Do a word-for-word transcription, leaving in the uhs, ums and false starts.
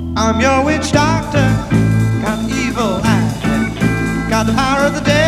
I'm your witch doctor, got evil eye, got the power of the dead.